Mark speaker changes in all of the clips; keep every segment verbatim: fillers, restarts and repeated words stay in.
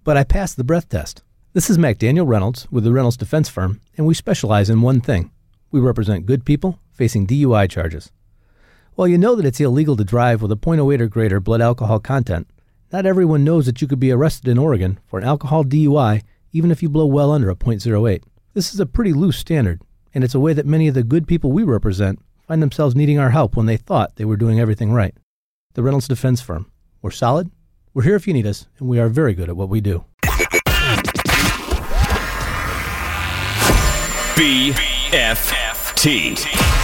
Speaker 1: but I passed the breath test. This is McDaniel Reynolds with the Reynolds Defense Firm, and we specialize in one thing. We represent good people facing D U I charges. While you know that it's illegal to drive with a point oh eight or greater blood alcohol content, not everyone knows that you could be arrested in Oregon for an alcohol D U I even if you blow well under a point oh eight. This is a pretty loose standard, and it's a way that many of the good people we represent find themselves needing our help when they thought they were doing everything right. The Reynolds Defense Firm. We're solid, we're here if you need us, and we are very good at what we do.
Speaker 2: B F T.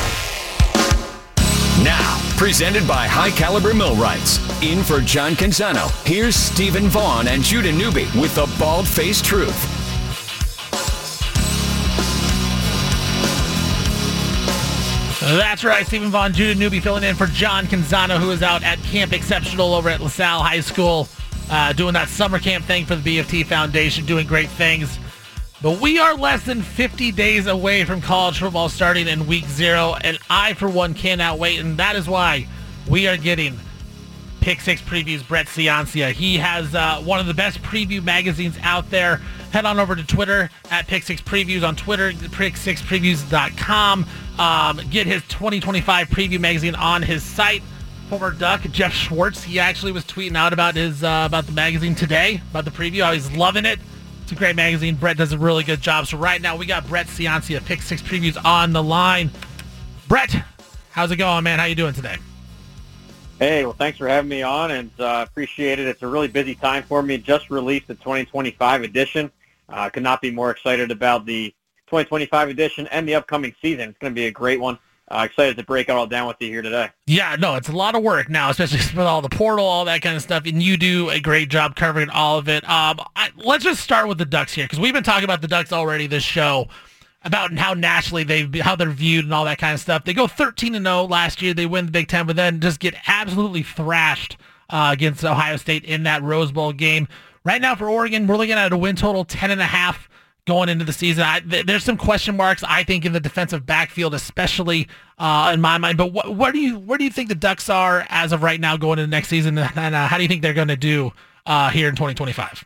Speaker 2: Now, presented by High Caliber Millwrights. In for John Canzano, here's Stephen Vaughn and Judah Newby with the Bald-Faced Truth.
Speaker 3: That's right, Stephen Vaughn, Judah Newby filling in for John Canzano, who is out at Camp Exceptional over at LaSalle High School, uh, doing that summer camp thing for the B F T Foundation, doing great things. But we are less than fifty days away from college football starting in week zero, and I, for one, cannot wait, and that is why we are getting Pick Six Previews Brett Ciancia. He has uh, one of the best preview magazines out there. Head on over to Twitter at Pick Six Previews on Twitter, pick six previews dot com. Um, get his twenty twenty-five preview magazine on his site. Former Duck Jeff Schwartz, he actually was tweeting out about his uh, about the magazine today, about the preview. I was loving it. It's a great magazine. Brett does a really good job. So right now we got Brett Ciancia, Pick Six Previews on the line. Brett, how's it going, man? How you doing today?
Speaker 4: Hey, well, thanks for having me on, and uh, appreciate it. It's a really busy time for me. Just released the twenty twenty-five edition. I uh, could not be more excited about the twenty twenty-five edition and the upcoming season. It's going to be a great one. Uh, excited to break it all down with you here today.
Speaker 3: Yeah, no, it's a lot of work now, especially with all the portal, all that kind of stuff, and you do a great job covering all of it. Um, I, let's just start with the Ducks here, because we've been talking about the Ducks already this show, about how nationally they've how they're viewed and all that kind of stuff. They go thirteen and oh last year. They win the Big Ten, but then just get absolutely thrashed uh, against Ohio State in that Rose Bowl game. Right now for Oregon, we're looking at a win total ten and a half going into the season. I, th- there's some question marks, I think, in the defensive backfield, especially uh, in my mind. But what, what do you where do you think the Ducks are as of right now going into the next season, and uh, how do you think they're going to do uh, here in twenty twenty-five?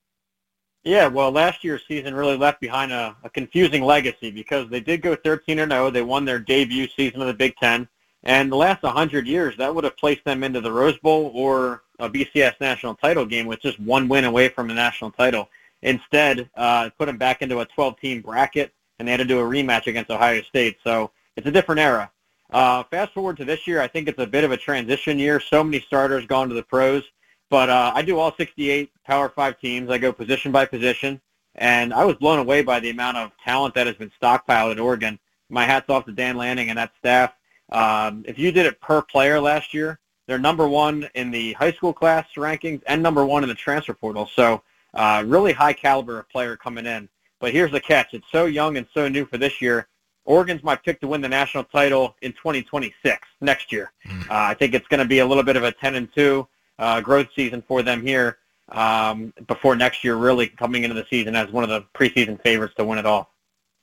Speaker 4: Yeah, well, last year's season really left behind a, a confusing legacy because they did go thirteen and oh. They won their debut season of the Big Ten. And the last one hundred years, that would have placed them into the Rose Bowl or a B C S national title game with just one win away from a national title. Instead, uh, put them back into a twelve-team bracket, and they had to do a rematch against Ohio State. So it's a different era. Uh, fast forward to this year, I think it's a bit of a transition year. So many starters gone to the pros. But uh, I do all sixty-eight Power five teams. I go position by position. And I was blown away by the amount of talent that has been stockpiled at Oregon. My hat's off to Dan Lanning and that staff. Um, if you did it per player last year, they're number one in the high school class rankings and number one in the transfer portal. So uh, really high caliber of player coming in. But here's the catch. It's so young and so new for this year. Oregon's my pick to win the national title in twenty twenty-six, next year. Uh, I think it's going to be a little bit of a ten and two uh, growth season for them here um, before next year really coming into the season as one of the preseason favorites to win it all.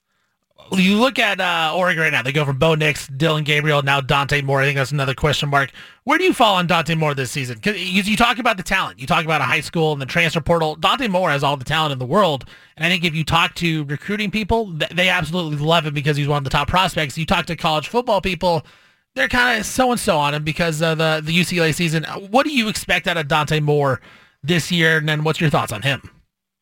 Speaker 3: You look at uh, Oregon right now. They go from Bo Nix, Dylan Gabriel, now Dante Moore. I think that's another question mark. Where do you fall on Dante Moore this season? Because you, you talk about the talent. You talk about a high school and the transfer portal. Dante Moore has all the talent in the world. And I think if you talk to recruiting people, they absolutely love him because he's one of the top prospects. You talk to college football people, they're kind of so-and-so on him because of the, the U C L A season. What do you expect out of Dante Moore this year? And then what's your thoughts on him?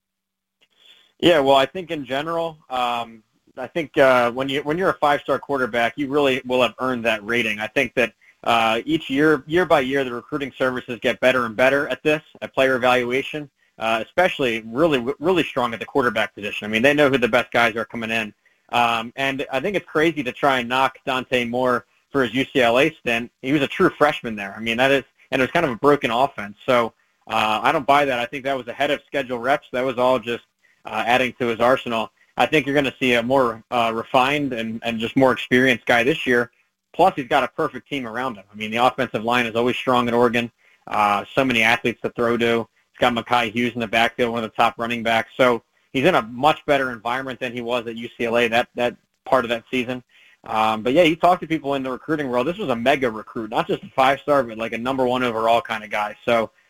Speaker 4: Yeah, well, I think in general, um, I think uh, when you when you're a five-star quarterback, you really will have earned that rating. I think that uh, each year, year by year, the recruiting services get better and better at this, at player evaluation, uh, especially really really strong at the quarterback position. I mean, they know who the best guys are coming in, um, and I think it's crazy to try and knock Dante Moore for his U C L A stint. He was a true freshman there. I mean, that is, and it was kind of a broken offense. So uh, I don't buy that. I think that was ahead of schedule reps. That was all just uh, adding to his arsenal. I think you're going to see a more uh, refined and, and just more experienced guy this year. Plus, he's got a perfect team around him. I mean, the offensive line is always strong at Oregon. Uh, so many athletes to throw to. He's got Mekhi Hughes in the backfield, one of the top running backs. So he's in a much better environment than he was at U C L A that, that part of that season. Um, but, yeah, you talk to people in the recruiting world. This was a mega recruit, not just a five-star, but like a number one overall kind of guy. So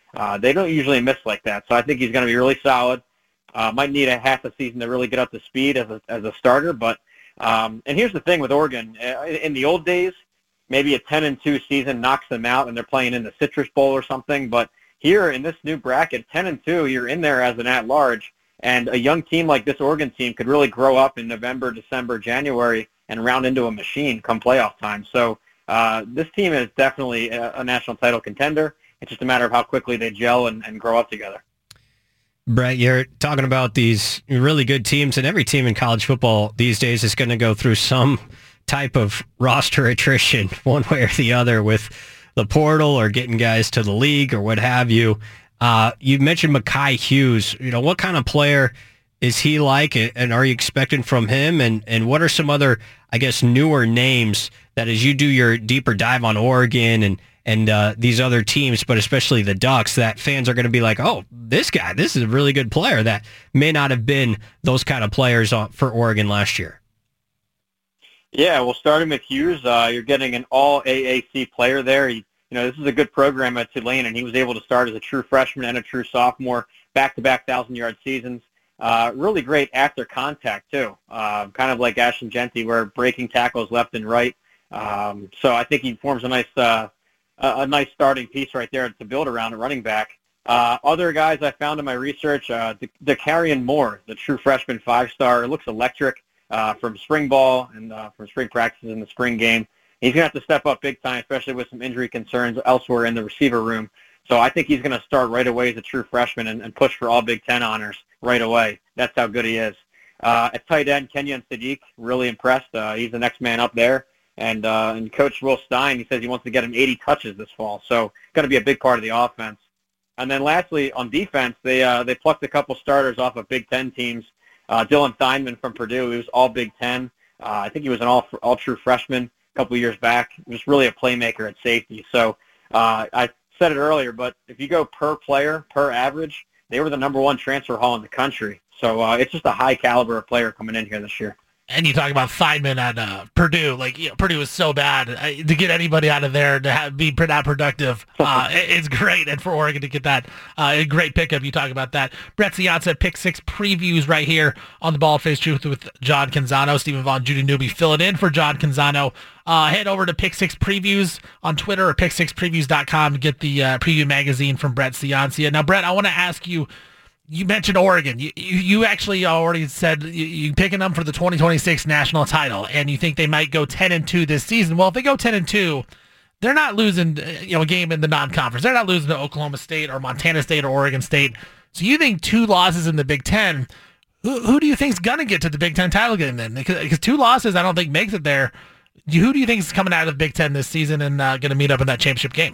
Speaker 4: Uh, they don't usually miss like that. So I think he's going to be really solid. Uh, might need a half a season to really get up to speed as a, as a starter. But um, and here's the thing with Oregon. In the old days, maybe a ten and two season knocks them out and they're playing in the Citrus Bowl or something. But here in this new bracket, ten and two, you're in there as an at-large. And a young team like this Oregon team could really grow up in November, December, January and round into a machine come playoff time. So uh, this team is definitely a, a national title contender. It's just a matter of how quickly they gel and, and grow up together.
Speaker 5: Brett, you're talking about these really good teams, and every team in college football these days is going to go through some type of roster attrition one way or the other with the portal or getting guys to the league or what have you. Uh, you mentioned Mekhi Hughes. You know, what kind of player is he like, and are you expecting from him? And, and what are some other, I guess, newer names that as you do your deeper dive on Oregon and and uh, these other teams, but especially the Ducks, that fans are going to be like, oh, this guy, this is a really good player that may not have been those kind of players for Oregon last year?
Speaker 4: Yeah, well, starting with Hughes, uh, you're getting an all A A C player there. He, you know, this is a good program at Tulane, and he was able to start as a true freshman and a true sophomore, back-to-back thousand-yard seasons. Uh, really great after contact, too, uh, kind of like Ashton Jeanty, where breaking tackles left and right. Um, so I think he forms a nice uh, a nice starting piece right there to build around a running back. Uh, other guys I found in my research, uh, Dakarian Moore, the true freshman five-star, looks electric uh, from spring ball and uh, from spring practices in the spring game. He's going to have to step up big time, especially with some injury concerns elsewhere in the receiver room. So I think he's going to start right away as a true freshman and, and push for all Big Ten honors right away. That's how good he is. Uh, at tight end, Kenyon Sadiq, really impressed. Uh, he's the next man up there. And, uh, and Coach Will Stein, he says he wants to get him eighty touches this fall. So going to be a big part of the offense. And then lastly, on defense, they uh, they plucked a couple starters off of Big Ten teams. Uh, Dylan Steinman from Purdue, he was all Big Ten. Uh, I think he was an all all true freshman a couple years back. He was really a playmaker at safety. So uh, I said it earlier, but if you go per player, per average, they were the number one transfer haul in the country. So uh, it's just a high caliber of player coming in here this year.
Speaker 3: And you talk about Feynman at uh, Purdue. Like, you know, Purdue is so bad. Uh, to get anybody out of there to have, be that productive, uh, it, it's great. And for Oregon to get that, uh, a great pickup. You talk about that. Brett Ciancia, Pick Six previews right here on the Bald Faced Truth with John Canzano. Stephen Vaughn, Judy Newby filling in for John Canzano. Uh, head over to Pick Six Previews on Twitter or pick six previews dot com to get the uh, preview magazine from Brett Ciancia. Now, Brett, I want to ask you, you mentioned Oregon. You, you you actually already said you, you picking them for the twenty twenty-six national title, and you think they might go ten and two this season. Well, if they go ten and two, they're not losing, you know, a game in the non-conference. They're not losing to Oklahoma State or Montana State or Oregon State. So you think two losses in the Big Ten? Who, who do you think's gonna get to the Big Ten title game then? Because, because two losses, I don't think makes it there. Who do you think is coming out of the Big Ten this season and uh, going to meet up in that championship game?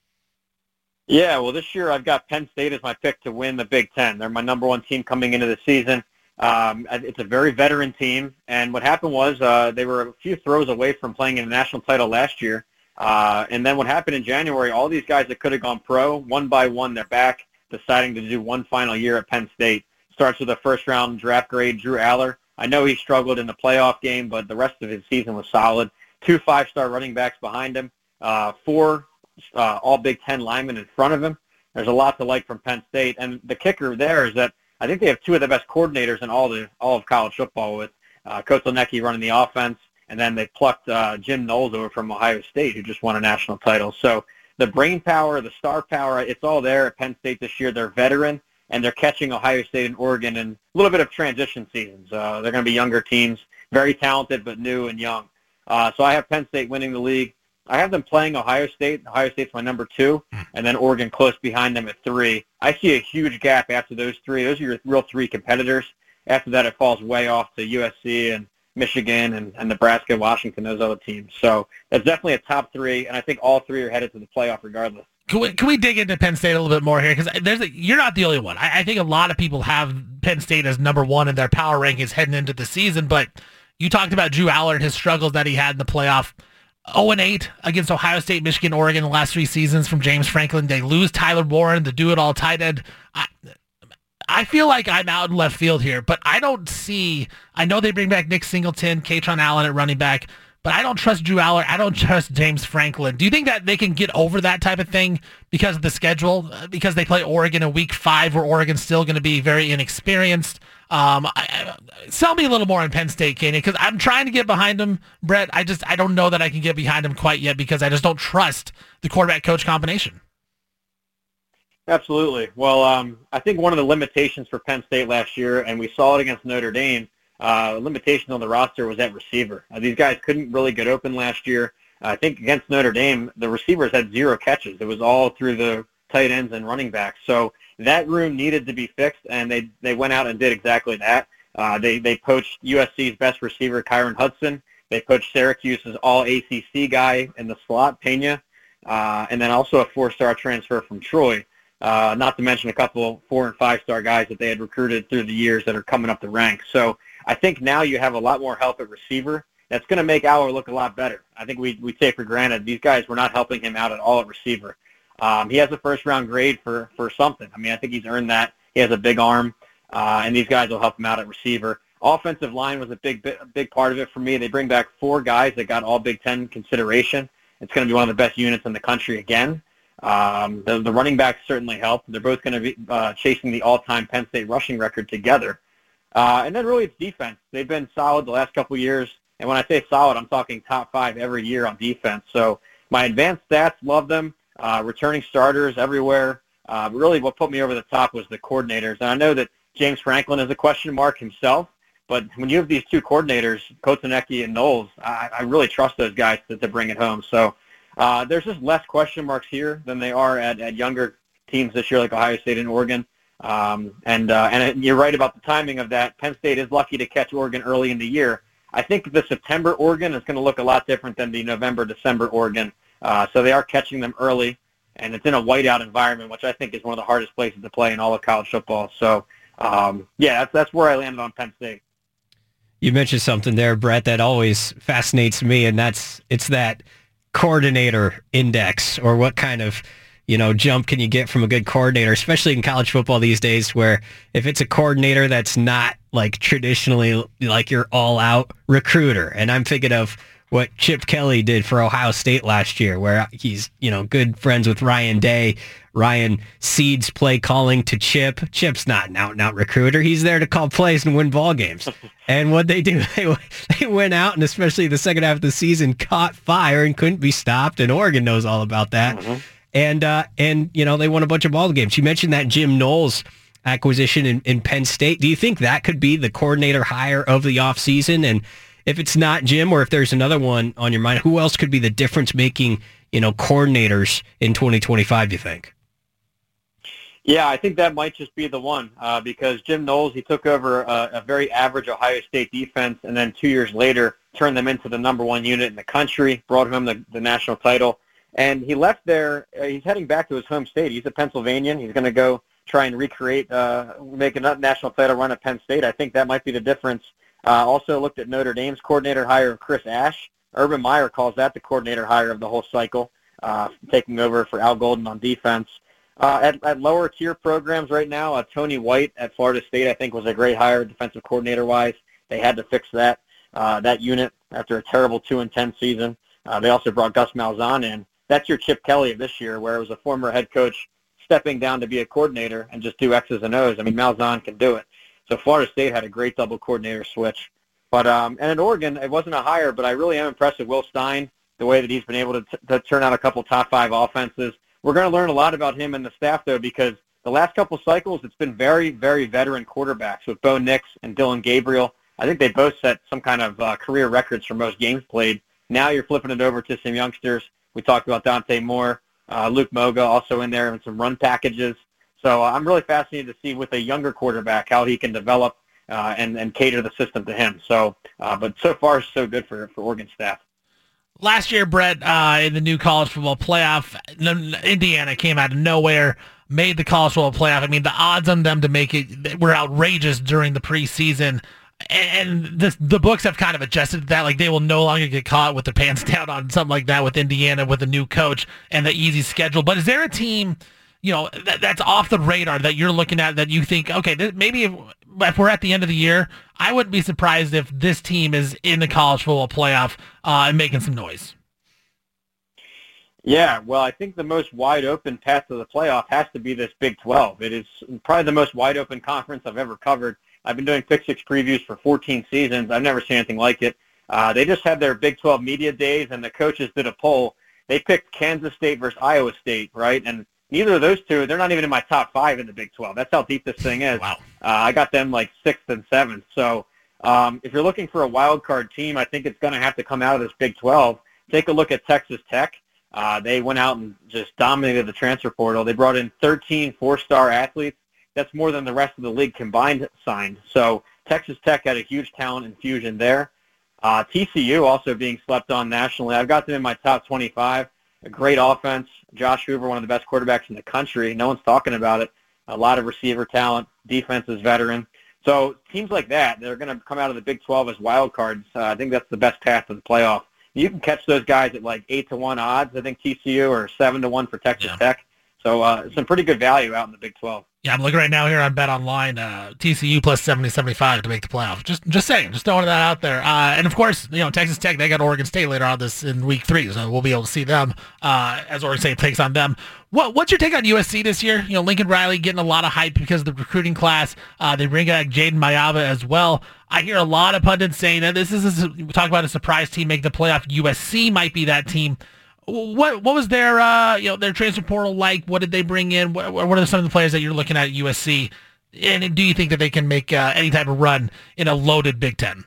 Speaker 4: Yeah, well, this year I've got Penn State as my pick to win the Big Ten. They're my number one team coming into the season. Um, it's a very veteran team, and what happened was uh, they were a few throws away from playing in a national title last year. Uh, and then what happened in January, all these guys that could have gone pro, one by one, they're back, deciding to do one final year at Penn State. Starts with a first-round draft grade, Drew Aller. I know he struggled in the playoff game, but the rest of his season was solid. Two five-star running backs behind him, uh, four Uh, all Big Ten linemen in front of him. There's a lot to like from Penn State. And the kicker there is that I think they have two of the best coordinators in all the all of college football with uh, Coach Kotelnicki running the offense, and then they plucked uh, Jim Knowles over from Ohio State, who just won a national title. So the brain power, the star power, it's all there at Penn State this year. They're veteran, and they're catching Ohio State and Oregon in a little bit of transition seasons. Uh, they're going to be younger teams, very talented but new and young. Uh, so I have Penn State winning the league. I have them playing Ohio State. Ohio State's my number two, and then Oregon close behind them at three. I see a huge gap after those three. Those are your real three competitors. After that, it falls way off to U S C and Michigan and, and Nebraska, Washington, those other teams. So that's definitely a top three, and I think all three are headed to the playoff regardless.
Speaker 3: Can we, can we dig into Penn State a little bit more here? Because there's a, you're not the only one. I, I think a lot of people have Penn State as number one in their power rankings heading into the season, but you talked about Drew Aller and his struggles that he had in the playoff. oh and eight against Ohio State, Michigan, Oregon the last three seasons from James Franklin. They lose Tyler Warren, the do-it-all tight end. I, I feel like I'm out in left field here, but I don't see – I know they bring back Nick Singleton, Katron Allen at running back, but I don't trust Drew Aller. I don't trust James Franklin. Do you think that they can get over that type of thing because of the schedule? Because they play Oregon in week five, where Oregon's still going to be very inexperienced. Um, I, I, sell me a little more on Penn State, Kenny, because I'm trying to get behind them, Brett. I just I don't know that I can get behind them quite yet because I just don't trust the quarterback-coach combination.
Speaker 4: Absolutely. Well, um, I think one of the limitations for Penn State last year, and we saw it against Notre Dame, uh, limitation on the roster was at receiver. Uh, these guys couldn't really get open last year. Uh, I think against Notre Dame, the receivers had zero catches. It was all through the tight ends and running backs. So that room needed to be fixed, and they they went out and did exactly that. Uh, they they poached U S C's best receiver, Kyron Hudson. They poached Syracuse's all A C C guy in the slot, Pena, uh, and then also a four-star transfer from Troy. Uh, not to mention a couple four and five-star guys that they had recruited through the years that are coming up the ranks. So I think now you have a lot more help at receiver. That's going to make Aller look a lot better. I think we we take for granted these guys were not helping him out at all at receiver. Um, he has a first-round grade for, for something. I mean, I think he's earned that. He has a big arm, uh, and these guys will help him out at receiver. Offensive line was a big a big part of it for me. They bring back four guys that got all Big Ten consideration. It's going to be one of the best units in the country again. Um, the, the running backs certainly help. They're both going to be uh, chasing the all-time Penn State rushing record together. Uh, and then really it's defense. They've been solid the last couple of years. And when I say solid, I'm talking top five every year on defense. So my advanced stats, love them. Uh, returning starters everywhere. Uh, really what put me over the top was the coordinators. And I know that James Franklin is a question mark himself, but when you have these two coordinators, Kotonecki and Knowles, I, I really trust those guys to, to bring it home. So uh, there's just less question marks here than they are at, at younger teams this year like Ohio State and Oregon. Um, and, uh, and you're right about the timing of that. Penn State is lucky to catch Oregon early in the year. I think the September Oregon is going to look a lot different than the November, December Oregon. Uh, so they are catching them early, and it's in a whiteout environment, which I think is one of the hardest places to play in all of college football. So, um, yeah, that's, that's where I landed on Penn State.
Speaker 5: You mentioned something there, Brett, that always fascinates me, and that's it's that coordinator index, or what kind of, you know, jump can you get from a good coordinator, especially in college football these days, where if it's a coordinator that's not like traditionally like your all-out recruiter, and I'm thinking of what Chip Kelly did for Ohio State last year, where he's, you know, good friends with Ryan Day. Ryan cedes play calling to Chip. Chip's not an out-and-out recruiter. He's there to call plays and win ball games. And what they do, they, they went out, and especially the second half of the season, caught fire and couldn't be stopped, and Oregon knows all about that. Mm-hmm. And, uh, and you know, they won a bunch of ball games. You mentioned that Jim Knowles acquisition in, in Penn State. Do you think that could be the coordinator hire of the offseason? And if it's not Jim, or if there's another one on your mind, who else could be the difference-making, you know, coordinators in twenty twenty-five, do you think?
Speaker 4: Yeah, I think that might just be the one, uh, because Jim Knowles, he took over a, a very average Ohio State defense, and then two years later turned them into the number one unit in the country, brought home the, the national title. And he left there. Uh, he's heading back to his home state. He's a Pennsylvanian. He's going to go try and recreate, uh, make a national title run at Penn State. I think that might be the difference. Uh, also looked at Notre Dame's coordinator hire of Chris Ash. Urban Meyer calls that the coordinator hire of the whole cycle, uh, taking over for Al Golden on defense. Uh, at, at lower tier programs right now, uh, Tony White at Florida State, I think, was a great hire defensive coordinator-wise. They had to fix that uh, that unit after a terrible two and ten season. Uh, they also brought Gus Malzahn in. That's your Chip Kelly of this year, where it was a former head coach stepping down to be a coordinator and just do X's and O's. I mean, Malzahn can do it. So Florida State had a great double coordinator switch. But um, and in Oregon, it wasn't a hire, but I really am impressed with Will Stein, the way that he's been able to, t- to turn out a couple top five offenses. We're going to learn a lot about him and the staff, though, because the last couple cycles, it's been very, very veteran quarterbacks with Bo Nix and Dylan Gabriel. I think they both set some kind of uh, career records for most games played. Now you're flipping it over to some youngsters. We talked about Dante Moore, uh, Luke Moga also in there, and some run packages. So uh, I'm really fascinated to see with a younger quarterback how he can develop uh, and, and cater the system to him. So, uh, but so far, so good for, for Oregon staff.
Speaker 3: Last year, Brett, uh, in the new college football playoff, Indiana came out of nowhere, made the college football playoff. I mean, the odds on them to make it were outrageous during the preseason. And this, the books have kind of adjusted to that. Like, they will no longer get caught with their pants down on something like that with Indiana, with a new coach and the easy schedule. But is there a team, you know, that, that's off the radar that you're looking at that you think, okay, th- maybe if, if we're at the end of the year, I wouldn't be surprised if this team is in the college football playoff uh, and making some noise.
Speaker 4: Yeah, well, I think the most wide open path to the playoff has to be this Big twelve. It is probably the most wide open conference I've ever covered. I've been doing Pick Six previews for fourteen seasons. I've never seen anything like it. Uh, they just had their Big twelve media days, and the coaches did a poll. They picked Kansas State versus Iowa State, right? And neither of those two, they're not even in my top five in the Big twelve. That's how deep this thing is.
Speaker 3: Wow.
Speaker 4: Uh, I got them like sixth and seventh. So um, if you're looking for a wild card team, I think it's going to have to come out of this Big twelve. Take a look at Texas Tech. Uh, they went out and just dominated the transfer portal. They brought in thirteen four-star athletes. That's more than the rest of the league combined signed. So Texas Tech had a huge talent infusion there. Uh, T C U also being slept on nationally. I've got them in my top twenty-five. A great offense. Josh Hoover, one of the best quarterbacks in the country. No one's talking about it. A lot of receiver talent. Defense is veteran. So teams like that, they're going to come out of the Big twelve as wild cards. Uh, I think that's the best path to the playoff. You can catch those guys at like eight to one odds. I think T C U or seven to one for Texas
Speaker 3: Yeah.
Speaker 4: Tech. So uh, some pretty good value out in the Big twelve.
Speaker 3: Yeah, I'm looking right now here on Bet Online. Uh, T C U plus seventy seventy-five to make the playoff. Just just saying, just throwing that out there. Uh, and of course, you know, Texas Tech, they got Oregon State later on this in week three, so we'll be able to see them uh, as Oregon State takes on them. What What's your take on U S C this year? You know, Lincoln Riley getting a lot of hype because of the recruiting class. Uh, they bring back Jaden Mayava as well. I hear a lot of pundits saying that this is a, talk about a surprise team making the playoff. U S C might be that team. What what was their uh, you know their transfer portal like? What did they bring in? What, what are some of the players that you're looking at at U S C? And do you think that they can make uh, any type of run in a loaded Big Ten?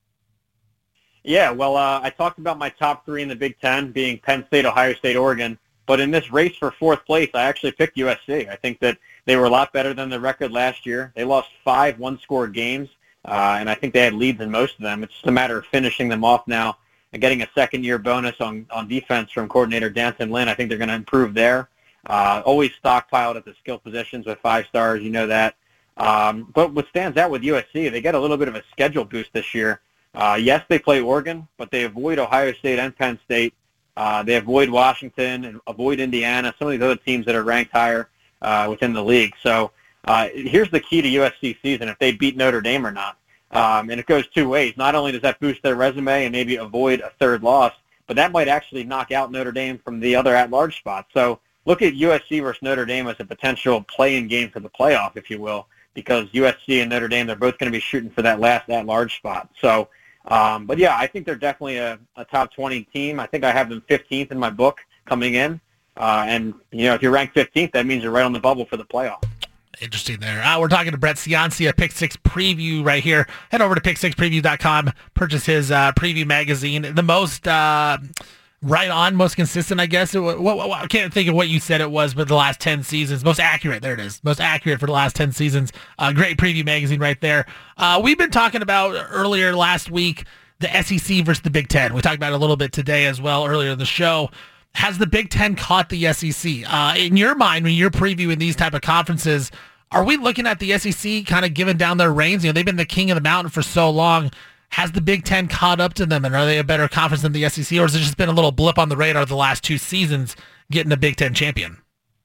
Speaker 4: Yeah, well, uh, I talked about my top three in the Big Ten being Penn State, Ohio State, Oregon. But in this race for fourth place, I actually picked U S C. I think that they were a lot better than the record last year. They lost five one-score games, uh, and I think they had leads in most of them. It's just a matter of finishing them off now and getting a second-year bonus on, on defense from coordinator Danton Lynn. I think they're going to improve there. Uh, always stockpiled at the skill positions with five stars. You know that. Um, but what stands out with U S C, they get a little bit of a schedule boost this year. Uh, yes, they play Oregon, but they avoid Ohio State and Penn State. Uh, they avoid Washington and avoid Indiana, some of these other teams that are ranked higher uh, within the league. So uh, here's the key to U S C season, if they beat Notre Dame or not. Um, and it goes two ways. Not only does that boost their resume and maybe avoid a third loss, but that might actually knock out Notre Dame from the other at-large spot. So look at U S C versus Notre Dame as a potential play-in game for the playoff, if you will, because U S C and Notre Dame, they're both going to be shooting for that last at-large spot. So, um, but yeah, I think they're definitely a, a top twenty team. I think I have them fifteenth in my book coming in. Uh, and, you know, if you're ranked fifteenth, that means you're right on the bubble for the playoff.
Speaker 3: Interesting there. Uh, we're talking to Brett Ciancia, Pick Six Preview right here. Head over to pick six preview dot com, purchase his uh, preview magazine. The most uh, right on, most consistent, I guess. It, what, what, I can't think of what you said it was, but the last ten seasons. Most accurate, there it is. Most accurate for the last ten seasons. Uh, great preview magazine right there. Uh, we've been talking about earlier last week the S E C versus the Big Ten. We talked about it a little bit today as well earlier in the show. Has the Big Ten caught the S E C? Uh, in your mind, when you're previewing these type of conferences, are we looking at the S E C kind of giving down their reins? You know, they've been the king of the mountain for so long. Has the Big Ten caught up to them, and are they a better conference than the S E C, or has it just been a little blip on the radar the last two seasons getting a Big Ten champion?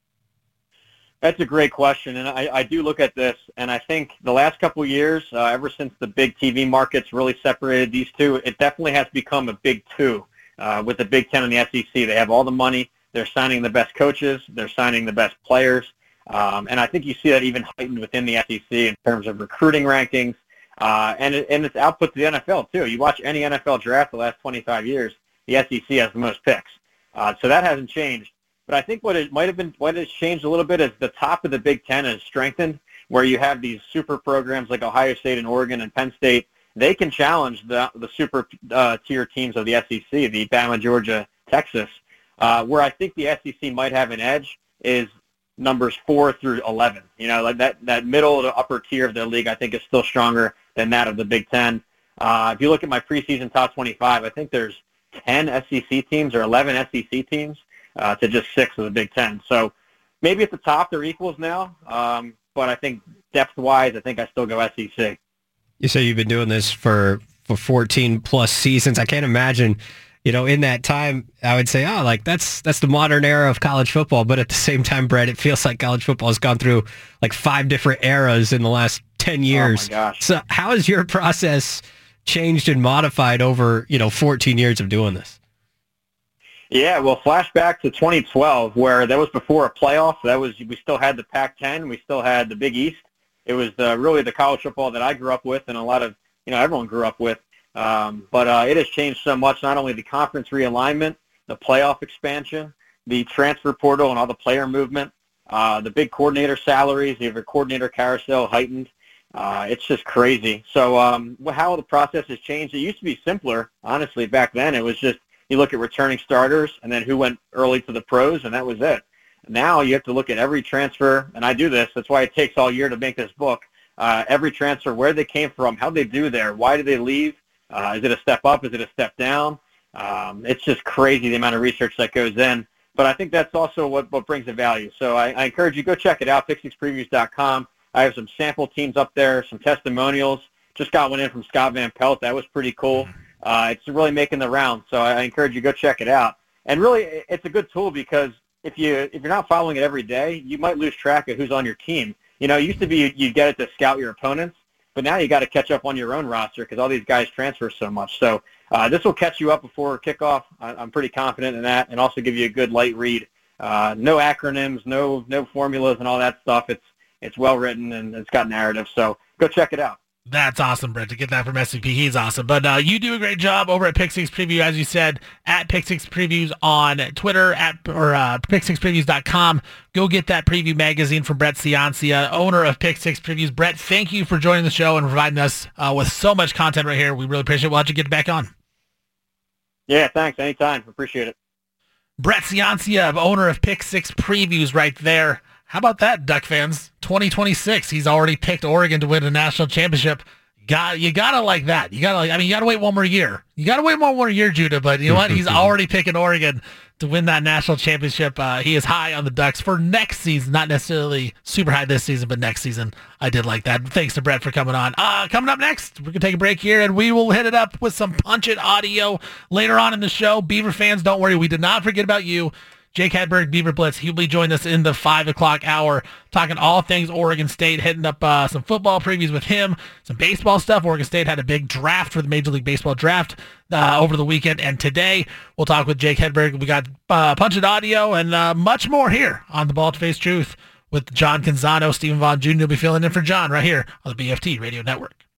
Speaker 4: That's a great question, and I, I do look at this, and I think the last couple of years, uh, ever since the big T V markets really separated these two, it definitely has become a big two. Uh, with the Big Ten and the S E C, they have all the money. They're signing the best coaches. They're signing the best players. Um, and I think you see that even heightened within the S E C in terms of recruiting rankings uh, and, it, and its output to the N F L, too. You watch any N F L draft the last twenty-five years, the S E C has the most picks. Uh, so that hasn't changed. But I think what it might have been, what has changed a little bit is the top of the Big Ten has strengthened, where you have these super programs like Ohio State and Oregon and Penn State. They can challenge the, the super uh, tier teams of the S E C, the Bama, Georgia, Texas. Uh, where I think the S E C might have an edge is numbers four through eleven. You know, like that, that middle to upper tier of the league, I think is still stronger than that of the Big Ten. Uh, if you look at my preseason top twenty-five, I think there's ten S E C teams or eleven S E C teams uh, to just six of the Big Ten. So maybe at the top they're equals now, um, but I think depth-wise, I think I still go S E C.
Speaker 5: You say you've been doing this for, for fourteen plus seasons. I can't imagine you know, in that time, I would say, oh, like that's that's the modern era of college football. But at the same time, Brett, it feels like college football has gone through like five different eras in the last ten years.
Speaker 4: Oh my gosh.
Speaker 5: So how has your process changed and modified over, you know, fourteen years of doing this?
Speaker 4: Yeah, well, flashback to twenty twelve, where that was before a playoff. That was we still had the Pac ten, we still had the Big East. It was uh, really the college football that I grew up with, and a lot of you know everyone grew up with. Um, but uh, it has changed so much. Not only the conference realignment, the playoff expansion, the transfer portal, and all the player movement, uh, the big coordinator salaries, you have your coordinator carousel heightened. Uh, it's just crazy. So um, how the process has changed. It used to be simpler, honestly. Back then, it was just you look at returning starters and then who went early to the pros, and that was it. Now you have to look at every transfer, and I do this. That's why it takes all year to make this book. Uh, every transfer, where they came from, how they do there, why did they leave, uh, is it a step up, is it a step down? Um, it's just crazy the amount of research that goes in. But I think that's also what, what brings the value. So I, I encourage you, go check it out, pick six previews dot com. I have some sample teams up there, some testimonials. Just got one in from Scott Van Pelt. That was pretty cool. Uh, it's really making the rounds, so I encourage you to go check it out. And really, it's a good tool because if you if you're not following it every day, you might lose track of who's on your team. You know, it used to be you, you get it to scout your opponents, but now you got to catch up on your own roster because all these guys transfer so much. So uh, this will catch you up before kickoff. I, I'm pretty confident in that, and also give you a good light read. Uh, no acronyms, no no formulas, and all that stuff. It's it's well written and it's got narrative. So go check it out.
Speaker 3: That's awesome, Brett, to get that from S C P. He's awesome. But uh, you do a great job over at Pick Six Preview, as you said, at Pick Six Previews on Twitter, at or uh, pick six previews dot com. Go get that preview magazine from Brett Ciancia, owner of Pick Six Previews. Brett, thank you for joining the show and providing us uh, with so much content right here. We really appreciate it. We'll have to get it back on.
Speaker 4: Yeah, thanks. Anytime. Appreciate it.
Speaker 3: Brett Ciancia, owner of Pick Six Previews right there. How about that, Duck fans? twenty twenty-six, he's already picked Oregon to win a national championship. Got You got to like that. You got to, I mean, you got to wait one more year. You got to wait one more year, Judah, but you know what? He's already picking Oregon to win that national championship. Uh, he is high on the Ducks for next season, not necessarily super high this season, but next season. I did like that. Thanks to Brett for coming on. Uh, coming up next, we're going to take a break here, and we will hit it up with some Punch It audio later on in the show. Beaver fans, don't worry. We did not forget about you. Jake Hedberg, Beaver Blitz, he'll be joining us in the five o'clock hour, talking all things Oregon State, hitting up uh, some football previews with him, some baseball stuff. Oregon State had a big draft for the Major League Baseball draft uh, over the weekend, and today we'll talk with Jake Hedberg. We got uh, Punch It audio and uh, much more here on the Bald Face Truth with John Canzano. Stephen Vaughn Junior will be filling in for John right here on the B F T Radio Network.